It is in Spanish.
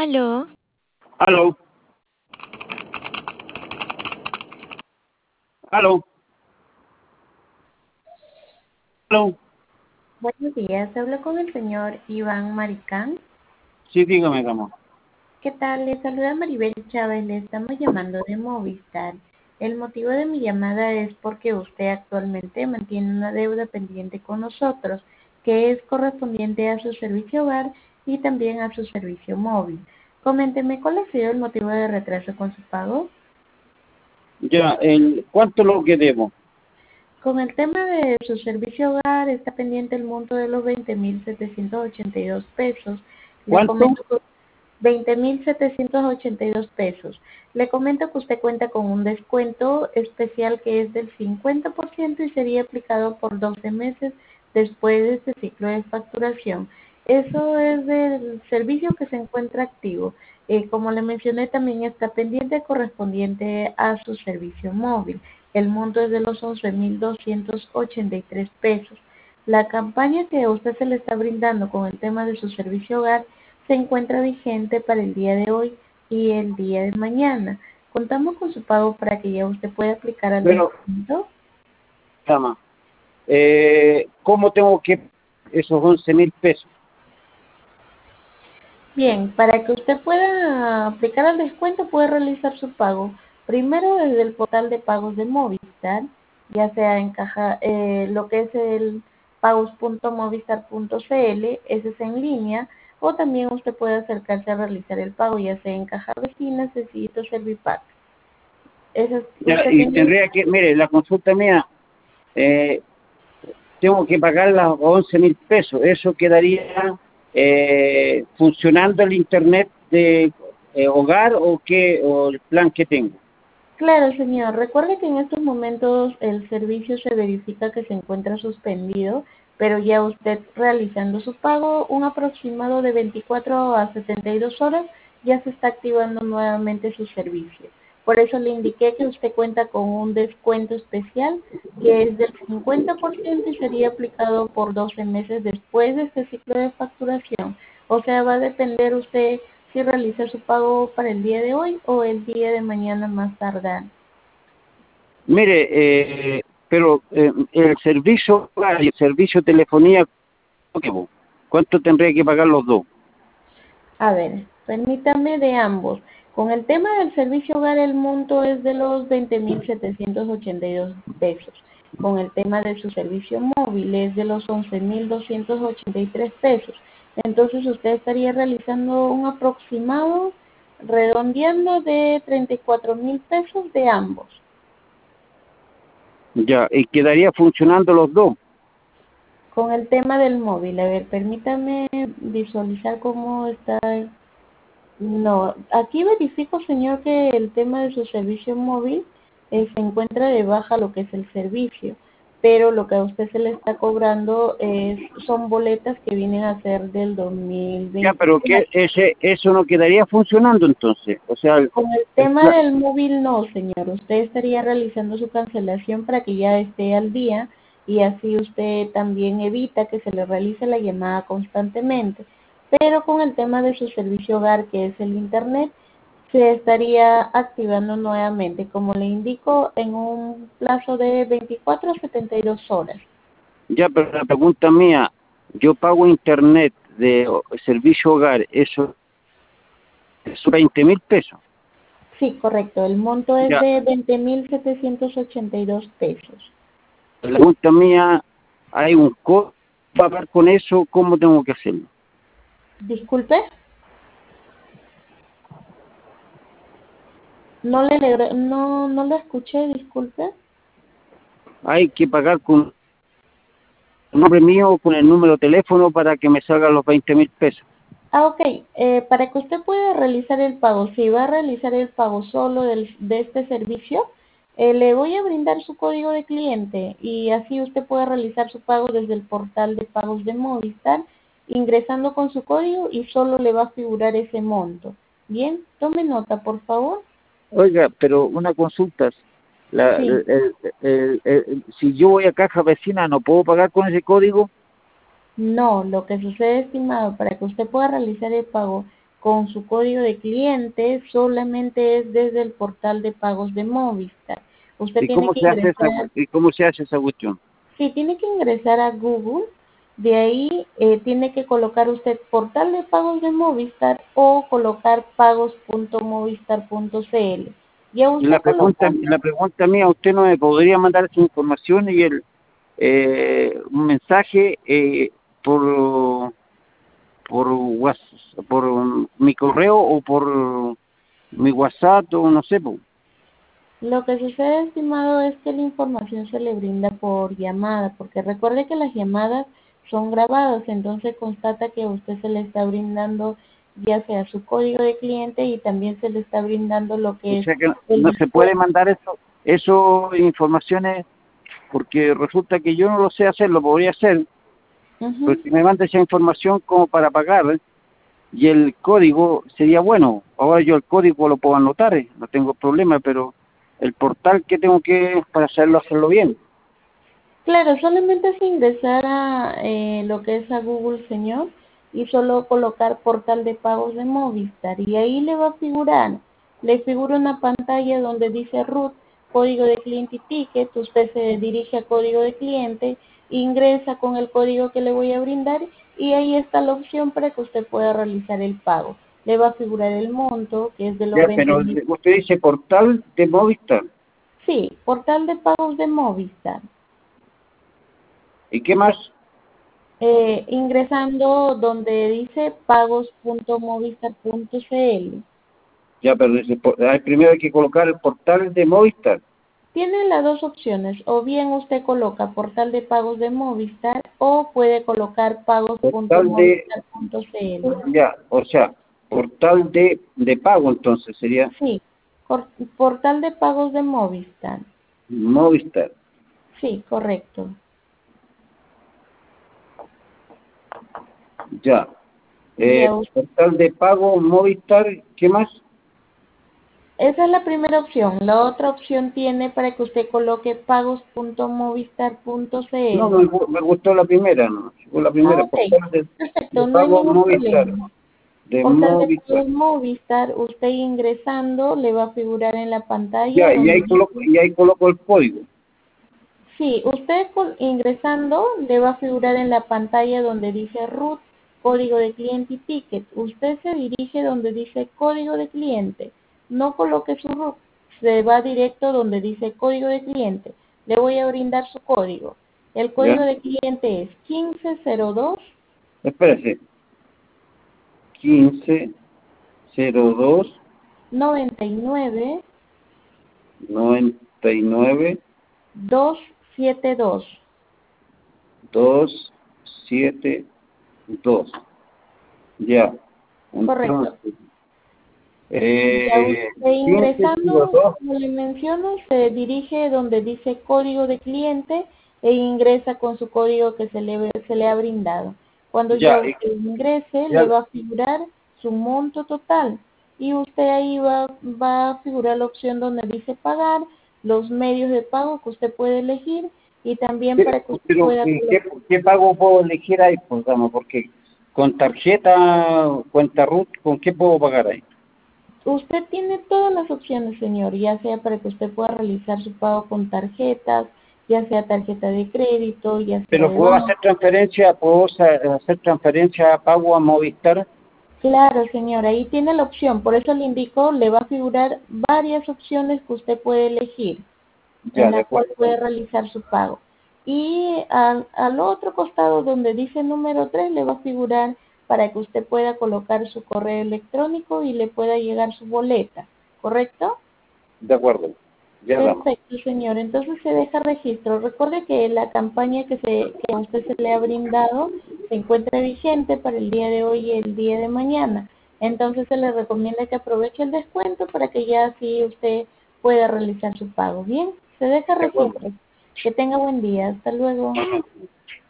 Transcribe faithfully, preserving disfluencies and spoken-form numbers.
Aló, Aló, aló, aló. Buenos días, hablo con el señor Iván Maricán. Sí, dígame, amor. ¿Qué tal? Le saluda Maribel Chávez, le estamos llamando de Movistar. El motivo de mi llamada es porque usted actualmente mantiene una deuda pendiente con nosotros, que es correspondiente a su servicio hogar y también a su servicio móvil. Coménteme, ¿cuál ha sido el motivo de retraso con su pago? Ya, el, ¿cuánto es lo que debo? Con el tema de su servicio hogar está pendiente el monto de los veinte mil setecientos ochenta y dos pesos. Le ¿Cuánto? comento que veinte mil setecientos ochenta y dos pesos. Le comento que usted cuenta con un descuento especial que es del cincuenta por ciento y sería aplicado por doce meses después de este ciclo de facturación. Eso es del servicio que se encuentra activo. Eh, como le mencioné, también está pendiente correspondiente a su servicio móvil. El monto es de los once mil doscientos ochenta y tres pesos. La campaña que a usted se le está brindando con el tema de su servicio hogar se encuentra vigente para el día de hoy y el día de mañana. Contamos con su pago para que ya usted pueda aplicar al Pero, descuento. llama, eh, ¿cómo tengo que esos once mil pesos? Bien, para que usted pueda aplicar al descuento puede realizar su pago primero desde el portal de pagos de Movistar, ya sea en caja, eh, lo que es el pagos punto movistar punto cl, ese es en línea, o también usted puede acercarse a realizar el pago ya sea en caja vecina, Sencillito, Servipack. Ese es- Ya, usted y tiene. tendría que, mire, la consulta mía, eh, tengo que pagar las once mil pesos. Eso quedaría eh, funcionando el internet de eh, hogar o qué, o el plan que tengo. Claro, señor. Recuerde que en estos momentos el servicio se verifica que se encuentra suspendido, pero ya usted realizando su pago, un aproximado de veinticuatro a setenta y dos horas, ya se está activando nuevamente su servicio. Por eso le indiqué que usted cuenta con un descuento especial que es del cincuenta por ciento y sería aplicado por doce meses después de este ciclo de facturación. O sea, va a depender usted si realiza su pago para el día de hoy o el día de mañana más tardar. Mire, eh, pero eh, el servicio hogar y el servicio de telefonía, ¿cuánto tendría que pagar los dos? A ver, permítame de ambos. Con el tema del servicio hogar, el monto es de los veinte mil setecientos ochenta y dos pesos. Con el tema de su servicio móvil es de los once mil doscientos ochenta y tres pesos. Entonces usted estaría realizando un aproximado, redondeando de treinta y cuatro mil pesos de ambos. Ya, y quedaría funcionando los dos. Con el tema del móvil, a ver, permítame visualizar cómo está. No, aquí verifico, señor, que el tema de su servicio móvil eh, se encuentra de baja lo que es el servicio, pero lo que a usted se le está cobrando es, son boletas que vienen a ser del Ya, pero dos mil veinticuatro. que ese eso no quedaría funcionando entonces. O sea, el, Con el el tema pla- del móvil no, señor. Usted estaría realizando su cancelación para que ya esté al día y así usted también evita que se le realice la llamada constantemente. Pero con el tema de su servicio hogar, que es el Internet, se estaría activando nuevamente, como le indico, en un plazo de veinticuatro a setenta y dos horas. ya, pero la pregunta mía, yo pago internet de o- servicio hogar, eso es veinte mil pesos. Sí, correcto. El monto es Ya, de veinte mil setecientos ochenta y dos pesos. la pregunta mía, hay un costo para pagar con eso, ¿cómo tengo que hacerlo? Disculpe. No le alegro- no, no lo escuché, disculpe. Hay que pagar con el nombre mío o con el número de teléfono para que me salgan los veinte mil pesos. Ah, ok. Eh, para que usted pueda realizar el pago, si va a realizar el pago solo del, de este servicio, eh, le voy a brindar su código de cliente y así usted puede realizar su pago desde el portal de pagos de Movistar, ingresando con su código y solo le va a figurar ese monto. Bien, tome nota, por favor. Oiga, pero una consulta, la, Sí. el- el- el- el- si yo voy a caja vecina, ¿no puedo pagar con ese código? No, lo que sucede, estimado, para que usted pueda realizar el pago con su código de cliente solamente es desde el portal de pagos de Movistar. Usted ¿Y tiene cómo que se hace esa, ingresar, y cómo se hace esa cuestión? sí, tiene que ingresar a Google, de ahí eh, tiene que colocar usted portal de pagos de Movistar o colocar pagos punto movistar punto cl. Ya Y la usted pregunta, colocando, la pregunta mía, ¿usted no me podría mandar esa información y el eh, un mensaje eh, por por WhatsApp, por um, mi correo o por mi WhatsApp o no sé, po? lo que sucede, estimado, es que la información se le brinda por llamada, porque recuerde que las llamadas son grabadas, entonces constata que a usted se le está brindando ya sea su código de cliente y también se le está brindando lo O que es sea que el no se puede descuento. mandar eso, eso informaciones porque resulta que yo no lo sé hacer, lo podría hacer, pero Ujú. si me manda esa información como para pagar, ¿eh? Y el código sería bueno. Ahora yo el código lo puedo anotar, ¿eh? No tengo problema, pero el portal que tengo que para hacerlo, hacerlo bien. Claro, solamente es ingresar a eh, lo que es a Google, señor, y solo colocar portal de pagos de Movistar. Y ahí le va a figurar, le figura una pantalla donde dice root, código de cliente y ticket. Usted se dirige a código de cliente, ingresa con el código que le voy a brindar y ahí está la opción para que usted pueda realizar el pago. Le va a figurar el monto, que es de los Ya, veinte pero mil. usted dice portal de Movistar. Sí, portal de pagos de Movistar. ¿Y qué más? Eh, ingresando donde dice pagos punto movistar punto cl. Ya, pero dice, por- ah, primero hay que colocar el portal de Movistar. Tiene las dos opciones, o bien usted coloca portal de pagos de Movistar o puede colocar pagos punto Portal de, movistar punto cl. ya, o sea, portal de, de pago entonces sería Sí, por- portal de pagos de Movistar. Movistar. Sí, correcto. Ya. Ya, Eh, portal de pago Movistar, ¿qué más? esa es la primera opción. La otra opción tiene para que usted coloque pagos punto movistar punto No, cl. me, gu- me gustó la primera, ¿no? Fue la Ah, primera, ok. portal de, de Perfecto, no hay pago ningún Movistar. problema. De Portal de Movistar. pagos Movistar, usted ingresando le va a figurar en la pantalla Ya, y donde ahí coloco, dice, y ahí coloco el código. sí, usted con- ingresando le va a figurar en la pantalla donde dice root, código de cliente y ticket. Usted se dirige donde dice código de cliente, no coloque su root, se va directo donde dice código de cliente. Le voy a brindar su código. El ¿Ya? código de cliente es quince cero dos Espérese. quince cero dos noventa y nueve noventa y nueve doscientos setenta y dos. dos siete dos. Ya. Correcto. Entonces, Ya eh, usted ingresando, quince cero dos. como le menciono, se dirige donde dice código de cliente e ingresa con su código que se le, se le ha brindado. Cuando Ya, ya y- usted ingrese, le ya. va a figurar su monto total y usted ahí va, va a figurar la opción donde dice pagar, los medios de pago que usted puede elegir y también Pero, para que usted pero, pueda ¿qué, qué, colocar. qué pago puedo elegir ahí? Pues, vamos, porque con tarjeta, cuenta RUT, ¿con qué puedo pagar ahí? Usted tiene todas las opciones, señor, ya sea para que usted pueda realizar su pago con tarjetas, ya sea tarjeta de crédito, ya sea Pero de puedo banco. hacer transferencia, puedo sa- hacer transferencia pago a Movistar. Claro, señor, ahí tiene la opción, por eso le indico, le va a figurar varias opciones que usted puede elegir, en Ya, de la cual acuerdo. puede realizar su pago. Y al, al otro costado donde dice número tres le va a figurar para que usted pueda colocar su correo electrónico y le pueda llegar su boleta, ¿correcto? De acuerdo. Ya damos. Perfecto, señor. Entonces se deja registro. Recuerde que la campaña que, se, que a usted se le ha brindado se encuentra vigente para el día de hoy y el día de mañana. Entonces se le recomienda que aproveche el descuento para que ya así usted pueda realizar su pago. Bien, se deja De acuerdo. registro. Que tenga buen día. Hasta luego.